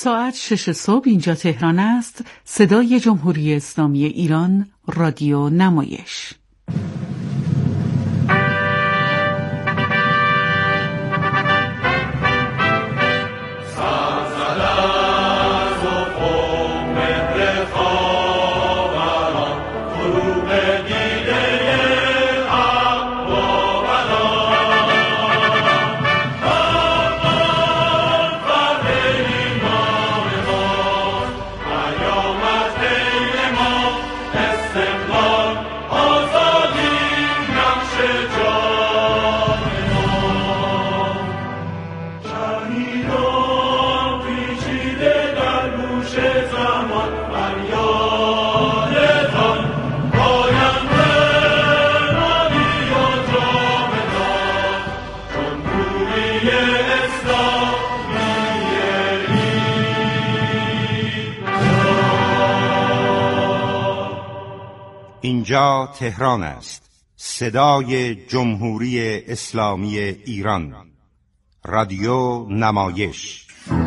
ساعت 6 صبح اینجا تهران است. صدای جمهوری اسلامی ایران، رادیو نمایش. اینجا تهران است. صدای جمهوری اسلامی ایران، رادیو نمایش.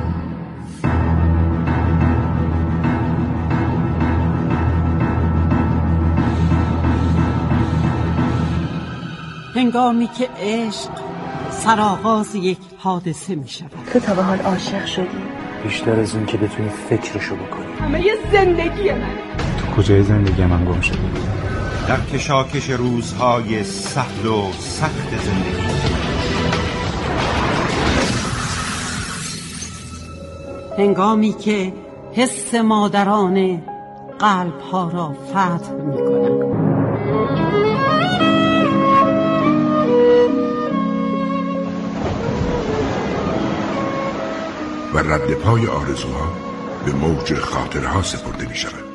هنگامی که عشق سرآغاز یک حادثه می شود. تو تا به حال عاشق شدی؟ بیشتر از این که بتونی فکرشو بکنی. همه یه زندگی منه. تو کجای زندگی من گم شدی؟ در کشاکش روزهای سهل و سخت زندگی. هنگامی که حس مادرانه قلب‌ها را فتح می‌کنند. و رد پای آرزوها به موج خاطرها سپرده می شود.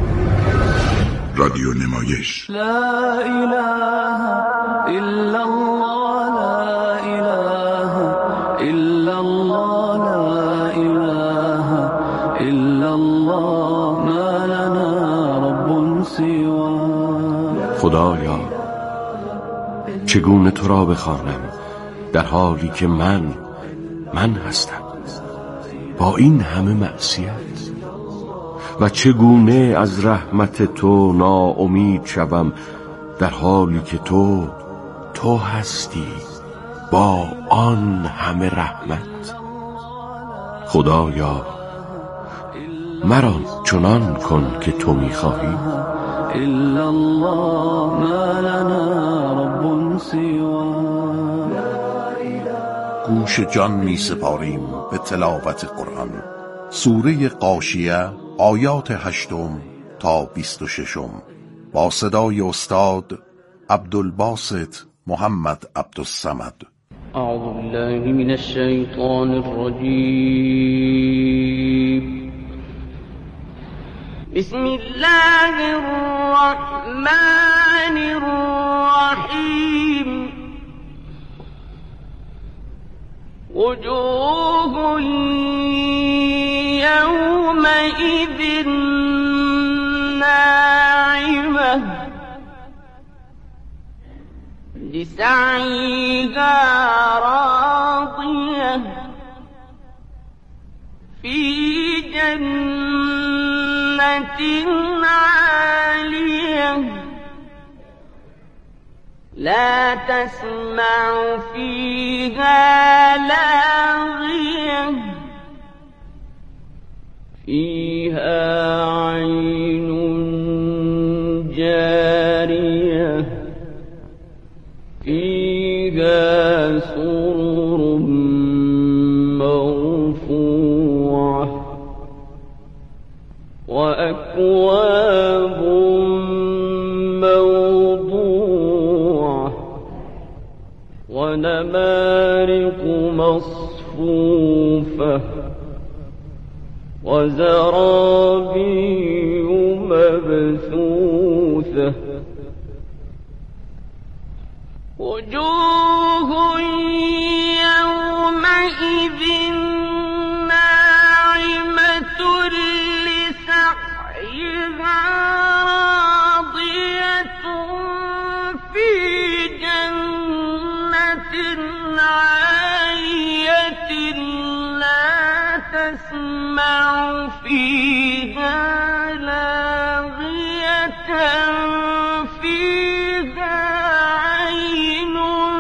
رادیو نمایش. لا اله الا الله، لا اله الا الله، لا اله الا الله، ما لنا رب سواه. خدایا چگونه تو را بخوانم در حالی که من هستم با این همه معصیت، و چگونه از رحمت تو ناامید شوم در حالی که تو هستی با آن همه رحمت. خدایا مرا چنان کن که تو می‌خواهی. الا الله، ما لنا رب سواه. گوش جان می سپاریم به تلاوت قرآن. سوره غاشیه آیات 8 تا 26 با صدای استاد عبدالباسط محمد عبدالصمد. اعوذ بالله من الشیطان الرجیم. بسم الله الرحمن الرحیم. وجوه يومئذ ناعمة لسعيها راضية في جنة عالية لا تسمع فيها لاغية فيها عين جارية فيها سرر مرفوعة وأكواب موضوعة ونمارق مصفوفة وزرابي مبثوثة وجوه يومئذ ناعمة لسعيها راضية في جنة عالية لا تسمع تسمع فيها لاغية فيها عين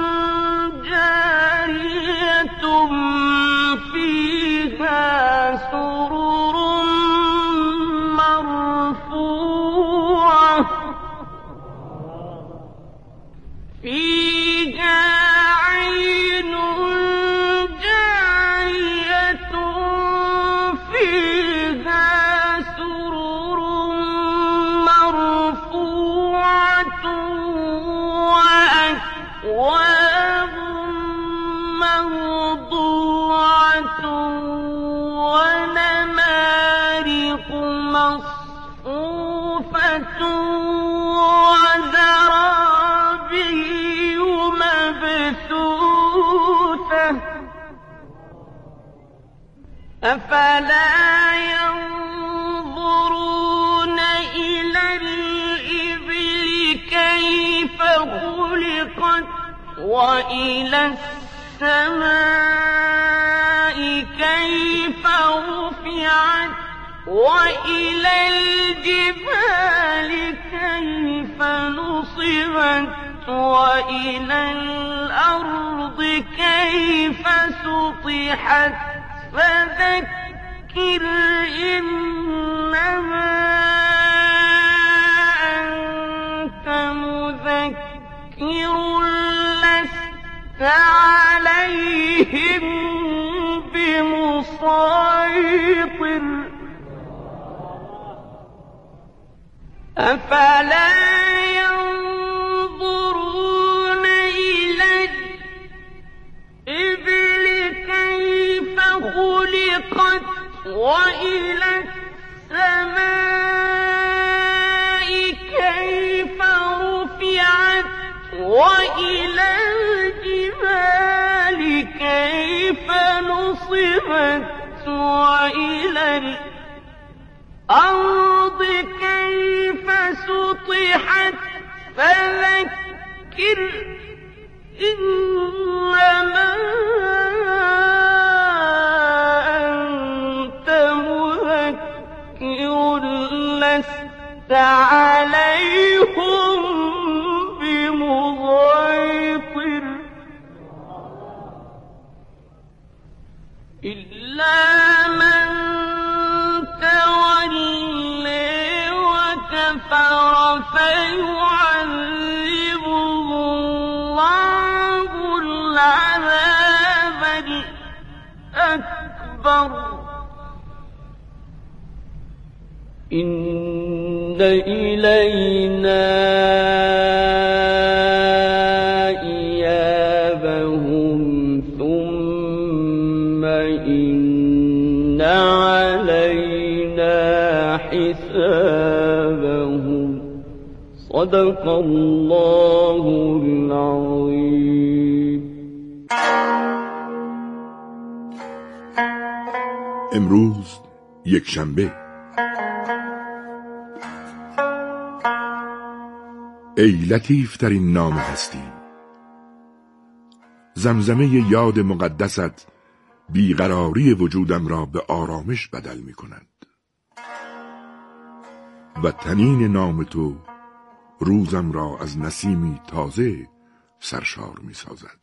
جارية فيها سرر مرفوعة فيها عين جارية فيها سرر مرفوعة وأكواب موضوعة ونمارق مصفوفة وزرابي مبثوثة أفلا ينظرون إلى الإبل كيف خلقت وإلى السماء كيف رفعت وإلى الجبال كيف نصبت وإلى الأرض كيف سطحت فذكر إنما أنت مذكر لست عليهم بمسيطر أفلا ينظرون إلى الإبل كيف خلقت وإلى السماء كيف رفعت وإلى الجبال كيف نصبت وإلى الأرض كيف سطحت فذكر إنما أنت مذكر لست عليهم بمسيطر إلا من تولي وكفر فيعذبه الله العذاب الأكبر إن إلينا إيابهم ثم إن علينا حسابهم صدق الله العظيم. امروز یک شنبه. ای لطیف ترین نام هستی، زمزمه یاد مقدست بیقراری وجودم را به آرامش بدل می کند و تنین نام تو روزم را از نسیمی تازه سرشار می سازد.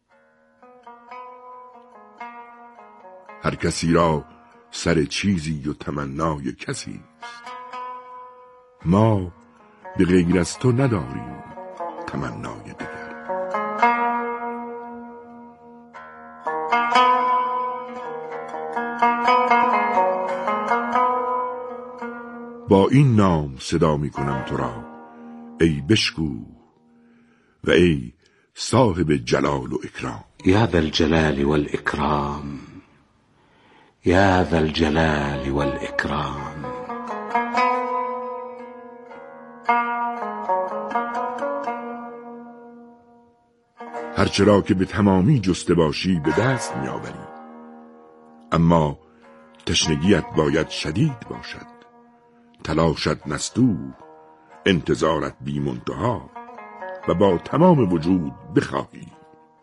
هر کسی را سر چیزی و تمنای کسی است، ما به غیر از تو نداریم تمنای دیگر. با این نام صدا می کنم تو را ای بشکو و ای صاحب جلال و اکرام. یا ذا الجلال والإکرام، یا ذا الجلال والإکرام. هرچرا که به تمامی جسته باشی به دست می آوری، اما تشنگیت باید شدید باشد، تلاشت نستوه، انتظارت بی منتها و با تمام وجود بخواهی،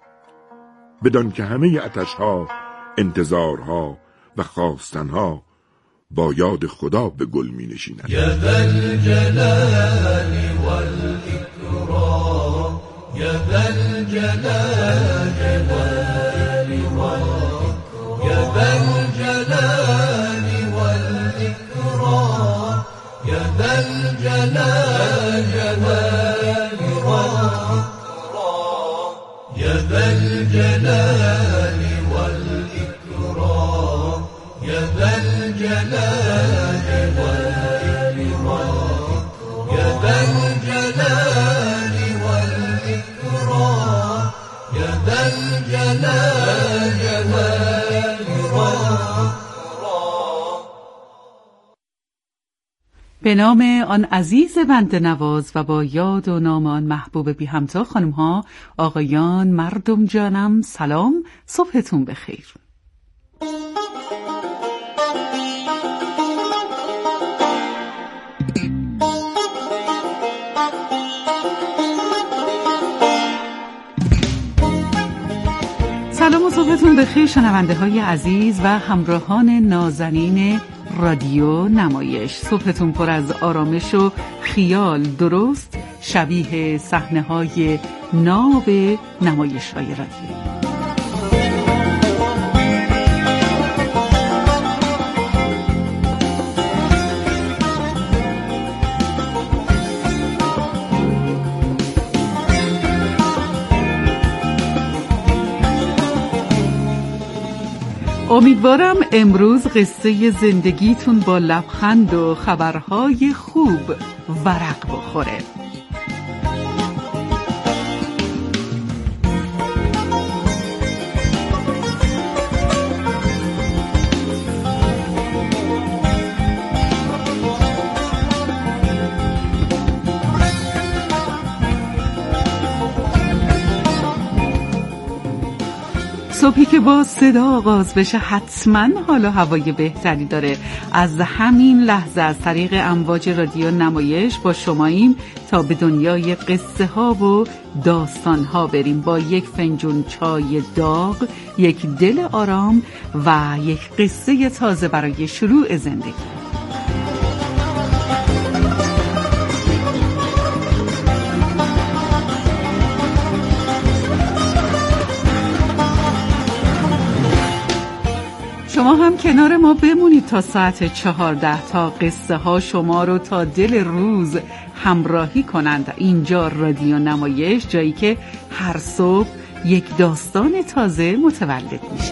بدان که همه عطشها، انتظارها و خواستنها با یاد خدا به گل می نشیند. یا ذا الجلال والاکرام، یا ذا الجلال والاکرام، یا ذا الجلال والاکرام، یا ذا الجلال والاکرام، یا ذا الجلال والاکرام، یا ذا الجلال والاکرام، یا ذا الجلال والاکرام، یا ذا الجلال والاکرام. به نام آن عزیز بنده نواز و با یاد و نام آن محبوب بی همتا، خانم ها، آقایان، مردم جانم، سلام، صبحتون بخیر. سلام و صبحتون بخیر شنونده های عزیز و همراهان نازنین رادیو نمایش. صبحتون پر از آرامش و خیال درست شبیه صحنه های ناب نمایش های رادیو. امیدوارم امروز قصه زندگیتون با لبخند و خبرهای خوب ورق بخوره. صبحی که با صدا آغاز بشه حتما حال و هوای بهتری داره. از همین لحظه از طریق امواج رادیو نمایش با شماییم تا به دنیای قصه ها و داستان ها بریم، با یک فنجون چای داغ، یک دل آرام و یک قصه تازه برای شروع زندگی. شما هم کنار ما بمونید تا ساعت 14 تا قصه ها شما رو تا دل روز همراهی کنند. اینجا رادیو نمایش، جایی که هر صبح یک داستان تازه متولد میشه.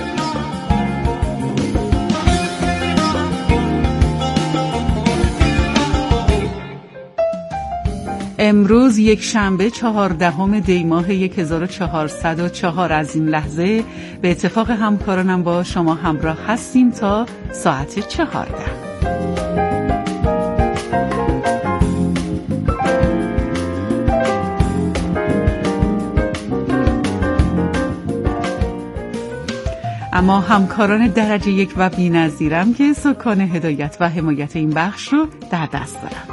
امروز یک شنبه 14 دی ماه 1404 از این لحظه به اتفاق همکارانم با شما همراه هستیم تا ساعت 14. اما همکاران درجه 1 و بی‌نظیرم که سکان هدایت و حمایت این بخش رو در دست دارند.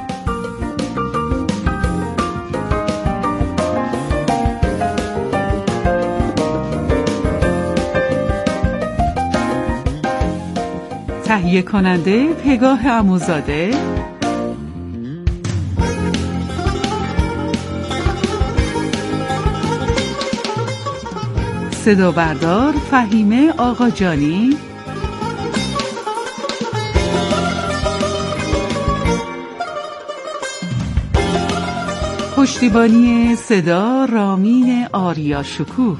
تهیه کننده پگاه عموزاده، صدا بردار فهیمه آقاجانی، پشتیبانی صدا رامین آریا شکوه،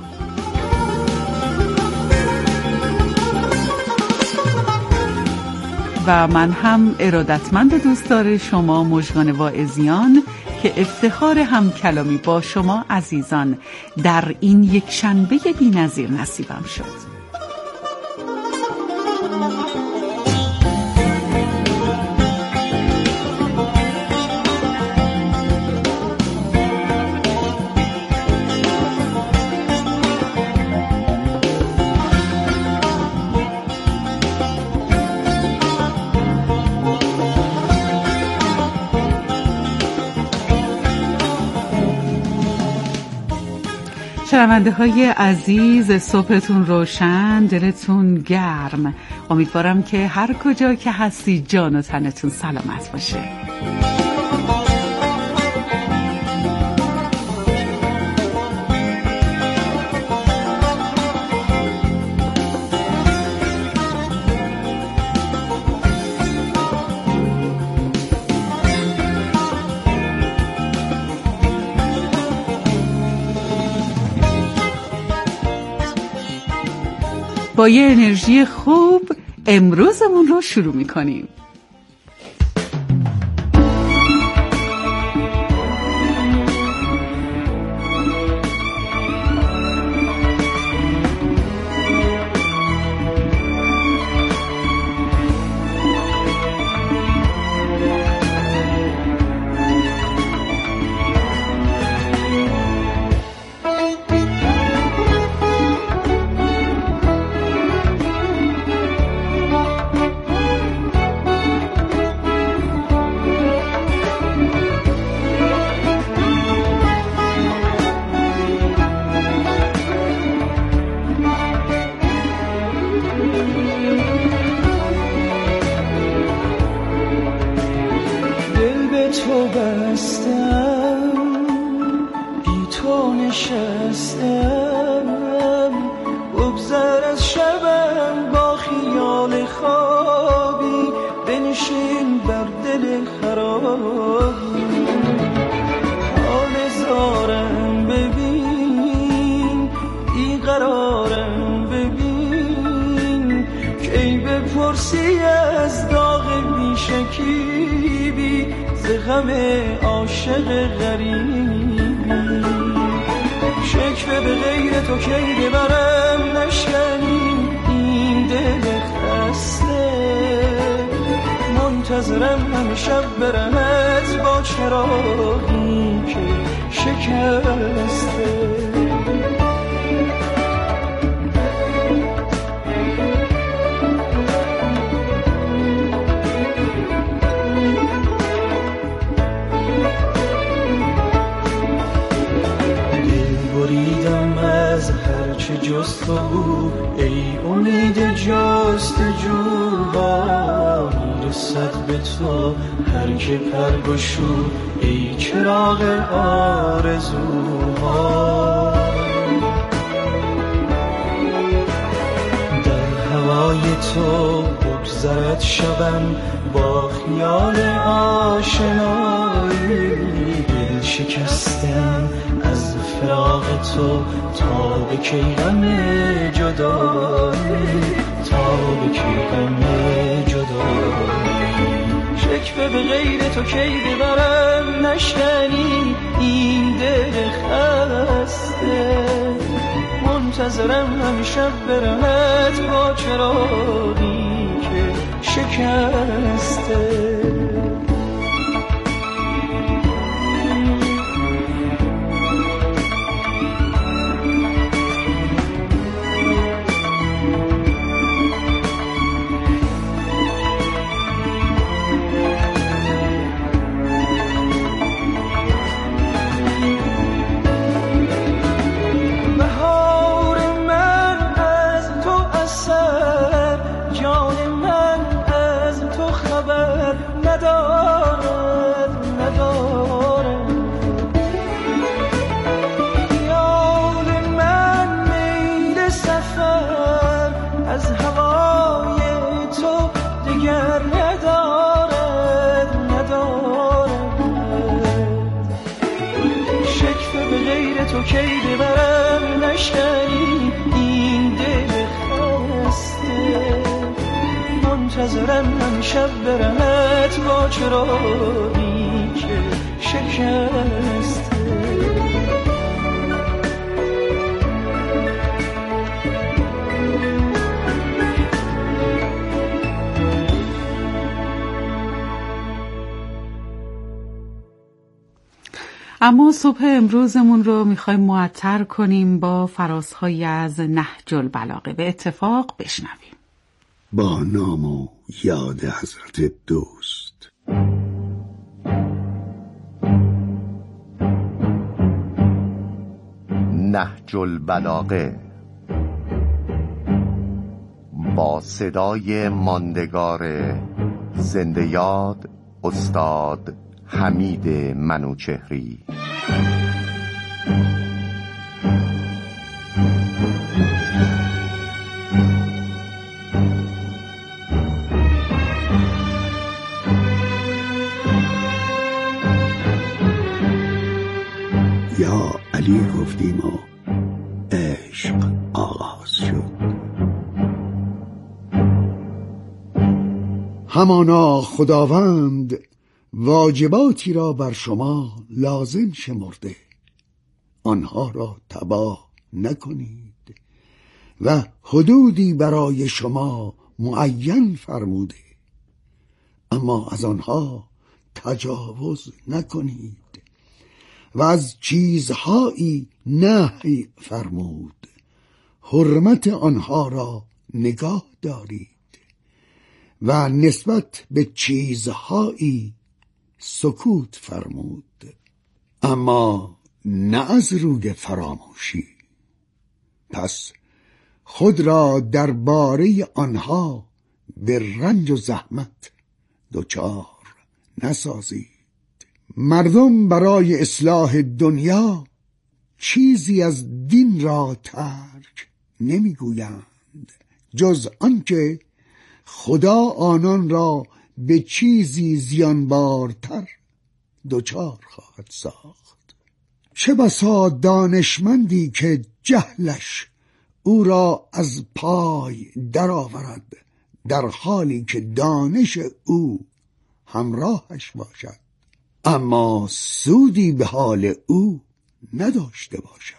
و من هم ارادتمند دوستدار شما مژگان واعظیان که افتخار هم کلامی با شما عزیزان در این یک شنبه بی‌نظیر نصیبم شد. شنونده های عزیز، صبحتون روشن، دلتون گرم. امیدوارم که هر کجا که هستی جان و تنتون سلامت باشه. با یه انرژی خوب امروزمون رو شروع می‌کنیم. منتظرم همیشه برمت با چراغی که شکسته. دل بریدم از هرچه جست و بود، ای امید جستجوها رسد به تو هر که پر گشود، ای چراغ آرزوها. در هوای تو بگذرد شبم با خیال آشنایی، دل شکستم از فراق تو تا به کی غم جدایی، تا به کی غم جدایی. شکوه به غیر تو کی ببرم نشکنی این دل خسته. منتظرم همیشه برمت با چراغی که شکسته. تو کی ببرم نشکنی این دل خسته. منتظرم همیشه برمت با چراغی که شکسته. اما صبح امروزمون رو میخوایم معطر کنیم با فرازهایی از نهج البلاغه. به اتفاق بشنویم. با نام و یاد حضرت دوست. نهج البلاغه با صدای ماندگار زنده یاد استاد حمید منوچهری. یا علی گفتیم و عشق آغاز شد. همانا خداوند واجباتی را بر شما لازم شمرده، آنها را تباه نکنید و حدودی برای شما معین فرموده، اما از آنها تجاوز نکنید و از چیزهایی نهی فرمود، حرمت آنها را نگاه دارید و نسبت به چیزهایی سکوت فرمود، اما نه از روی فراموشی. پس خود را درباره آنها به رنج و زحمت دچار نسازید. مردم برای اصلاح دنیا چیزی از دین را ترک نمیگویند جز آنکه خدا آنان را به چیزی زیانبارتر دچار خواهد ساخت. چه بسا دانشمندی که جهلش او را از پای درآورد در حالی که دانش او همراهش باشد، اما سودی به حال او نداشته باشد.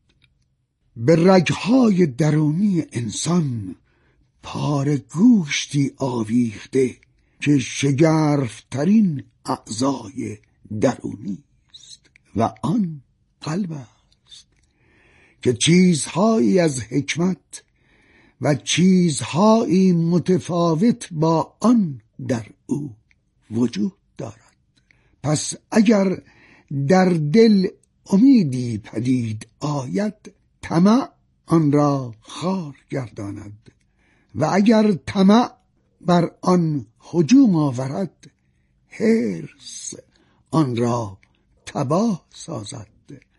به رگهای درونی انسان پاره گوشتی آویخته که شگرفترین اعضای درونی است و آن قلب است که چیزهایی از حکمت و چیزهایی متفاوت با آن در او وجود دارد. پس اگر در دل امیدی پدید آید، طمع آن را خار گرداند و اگر طمع بر آن هجوم آورد، حرص آن را تباه سازد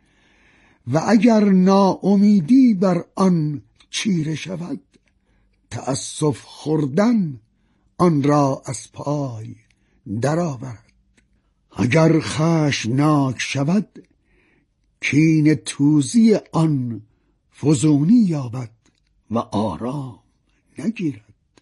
و اگر ناامیدی بر آن چیره شود، تأسف خوردن آن را از پای درآورد. اگر خشمناک شود، کینه توزی آن فزونی یابد و آرام نگیرد.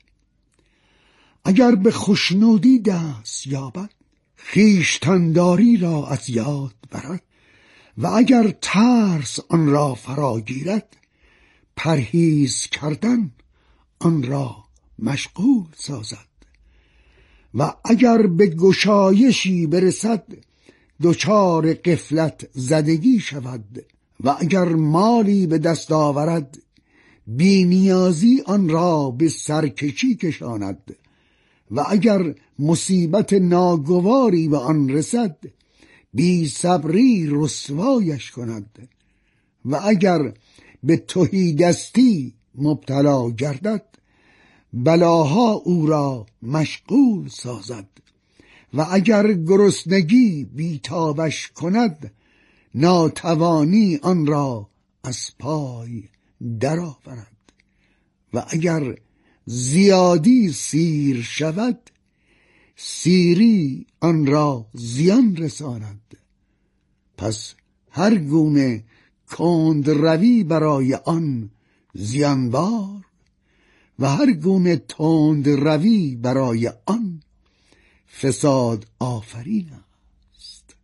اگر به خوشنودی دست یابد، خویشتنداری را از یاد برد و اگر ترس آن را فراگیرد، پرهیز کردن آن را مشغول سازد و اگر به گشایشی برسد، دچار غفلت زدگی شود و اگر مالی به دست آورد، بی‌نیازی آن را به سرکشی کشاند و اگر مصیبت ناگواری به آن رسد، بی صبری رسوایش کند و اگر به تهیدستی مبتلا گردد، بلاها او را مشغول سازد و اگر گرسنگی بیتابش کند، ناتوانی آن را از پای درآورد و اگر زیادی سیر شود، سیری آن را زیان رساند. پس هر گونه کند روی برای آن زیانبار و هر گونه تند روی برای آن فساد آفرین است.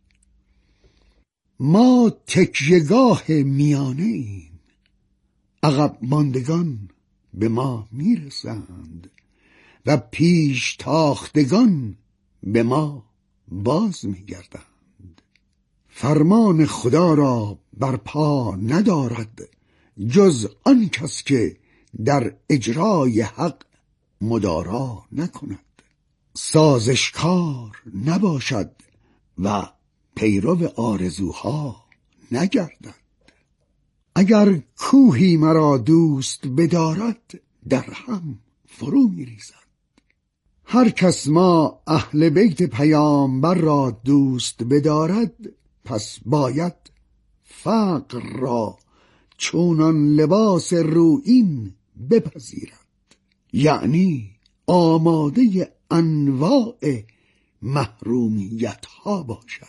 ما تکیهگاه میانه ایم، عقب ماندگان به ما میرسند و پیش تاختگان به ما باز میگردند. فرمان خدا را برپا ندارد جز آن کس که در اجرای حق مدارا نکند، سازشکار نباشد و پیرو آرزوها نگردد. اگر کوهی مرا دوست بدارد در هم فرو می‌ریزد. هر کس ما اهل بیت پیامبر را دوست بدارد پس باید فقر را چونان لباس رویین بپذیرد، یعنی آماده انواع محرومیت ها باشد.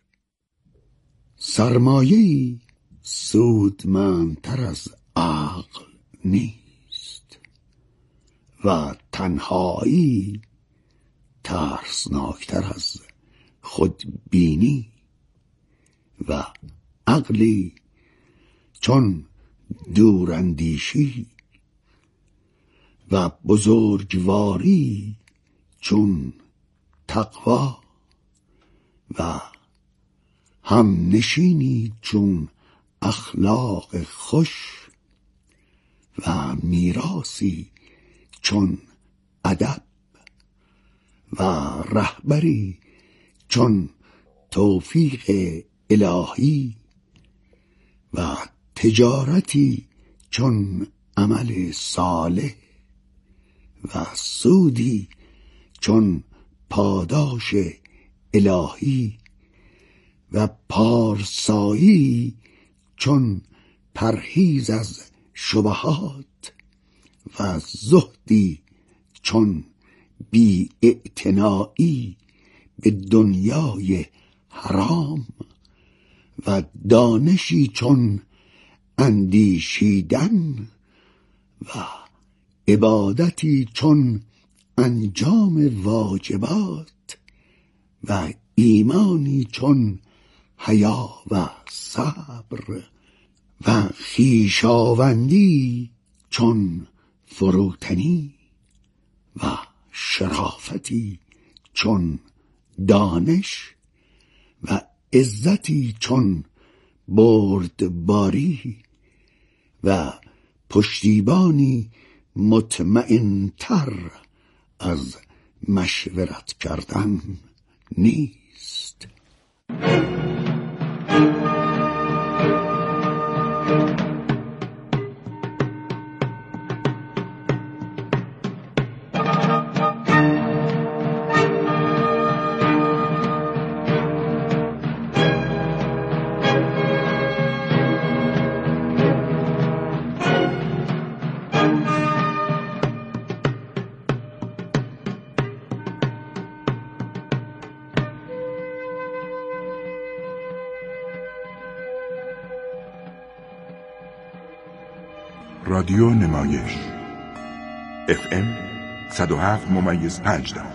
سرمایه‌ای سودمندتر از عقل نیست و تنهایی ترسناکتر از خودبینی و عقلی چون دوراندیشی و بزرگواری چون تقوا و همنشینی چون اخلاق خوش و میراثی چون ادب و رهبری چون توفیق الهی و تجارتی چون عمل صالح و سودی چون پاداش الهی و پارسایی چون پرهیز از شبهات و زهدی چون بی اعتنایی به دنیای حرام و دانشی چون اندیشیدن و عبادتی چون انجام واجبات و ایمانی چون حیا و صبر و خویشاوندی چون فروتنی و شرافتی چون دانش و عزتی چون بردباری و پشتیبانی مطمئن‌تر از مشورت کردن نیست. رادیو نمایش FM 107.5.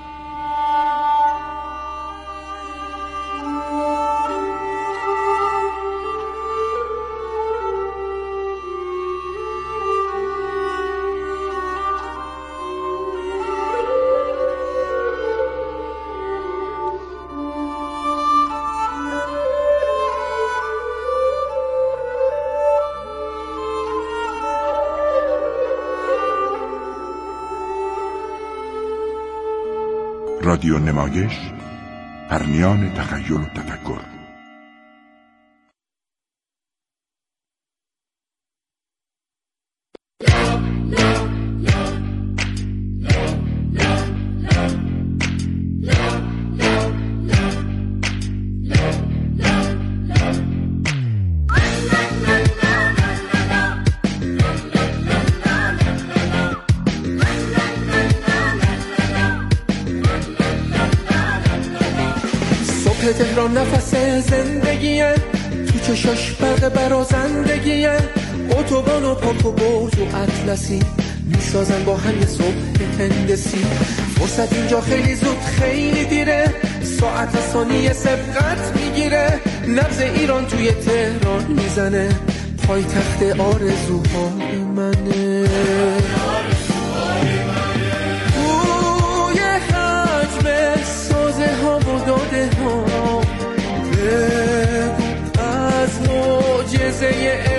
رادیو نمایش، پرمیان تخیل و تفکر. تهران نفس زندگیه، تو چشاش برق برازندگیه، اتوبان و پاک و برج و اطلسی میسازن با هم یه صبح هندسی. فرصت اینجا خیلی زود خیلی دیره، ساعت و ثانیه سبقت میگیره، نبض ایران توی تهران میزنه، پایتخت آرزوهای منه. توی حجم سازه ها و داده ها بگو از معجزه